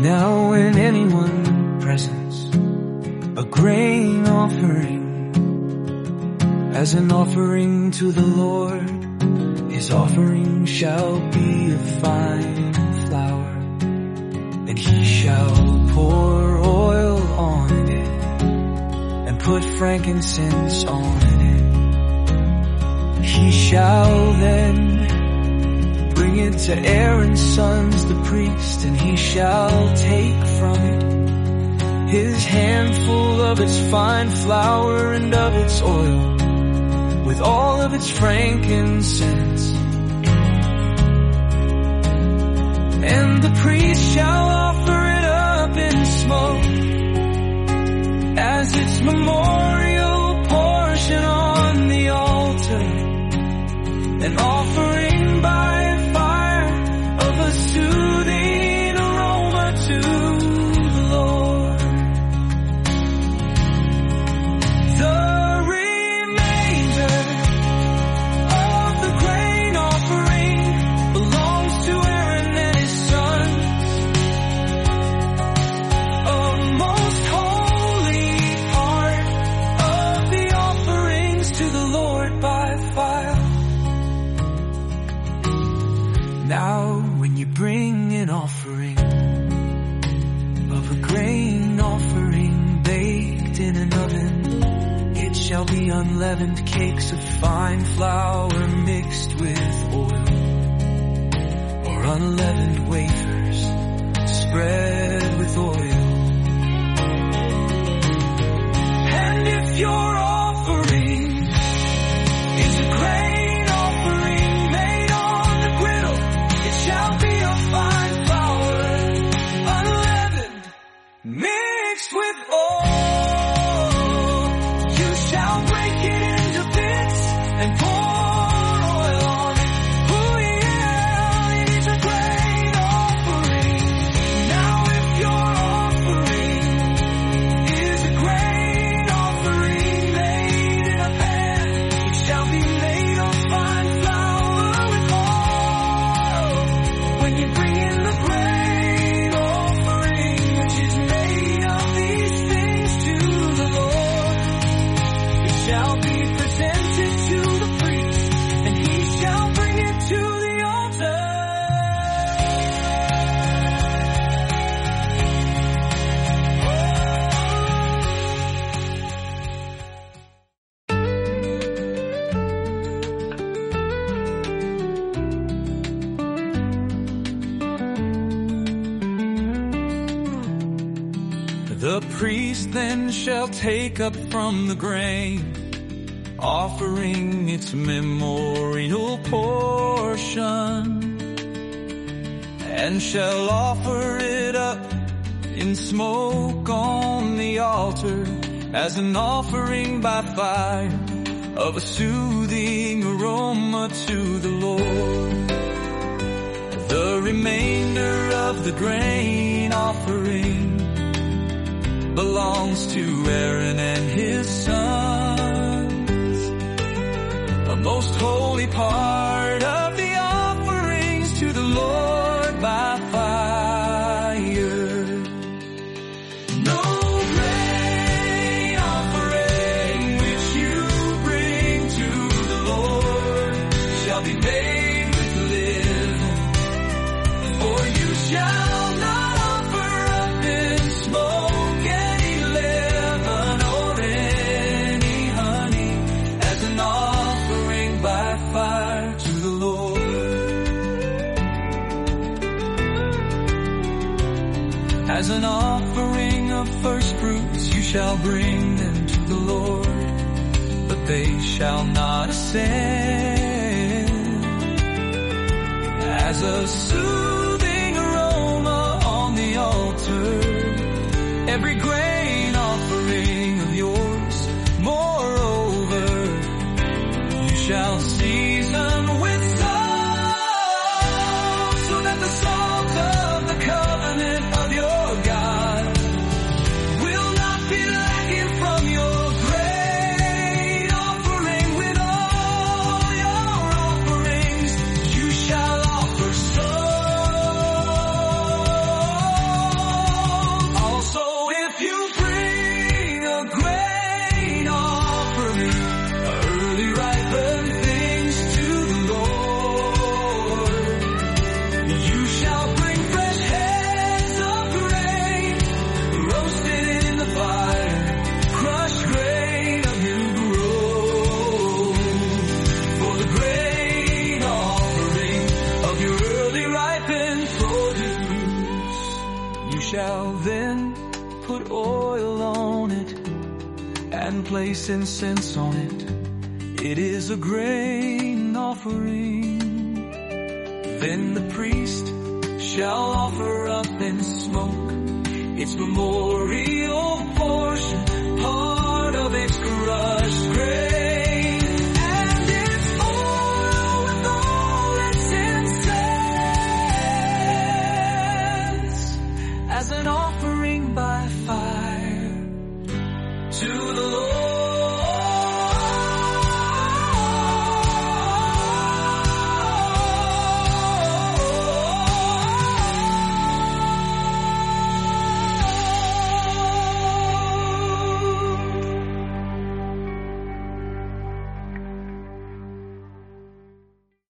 Now when anyone presents a grain offering as an offering to the Lord, his offering shall be of fine flour, and he shall pour oil on it and put frankincense on it. He shall then bring it to Aaron's sons, the priest, and he shall take from it his handful of its fine flour and of its oil, with all of its frankincense. And the priest shall offer it up in smoke as its memorial portion on the altar, an offering by fire of a soothing aroma to the Lord. The remainder of the grain offering belongs to Aaron and his sons, a most holy part of the offerings to the Lord by fire. Now when you bring an offering of a grain offering baked in an oven, it shall be unleavened cakes of fine flour mixed with oil, or unleavened wafers spread with oil. And if your offering is a grain offering made on the griddle, it shall be of fine flour, unleavened, mixed with oil. You shall break it into bits and pour oil on it. Oh yeah, it is a grain offering. Now if your offering is a grain offering made in a pan, it shall be made of fine flour with oil. When you bring in the grain offering, which is made of these things to the Lord, it shall be presented to the priest, and he shall bring it to the altar. The priest then shall take up from the grain, offering its memorial portion, and shall offer it up in smoke on the altar as an offering by fire of a soothing aroma to the Lord. The remainder of the grain offering belongs to Aaron and his sons, a most holy part of the offerings to the Lord by fire. No grain offering which you bring to the Lord shall be made with leaven, for you shall not offer up in smoke any leaven or any honey as an offering by fire to the Lord. As an offering of first fruits you shall bring them to the Lord, but they shall not ascend as a soothing aroma on the altar. Every grain offering of yours, moreover, you shall season with salt, so that the salt of the covenant of your God will not be lacking from your grain offering. With all your offerings you shall offer salt. and place incense on it. It is a grain offering. Then the priest shall offer up in smoke its memorial portion, part of its crushed grain.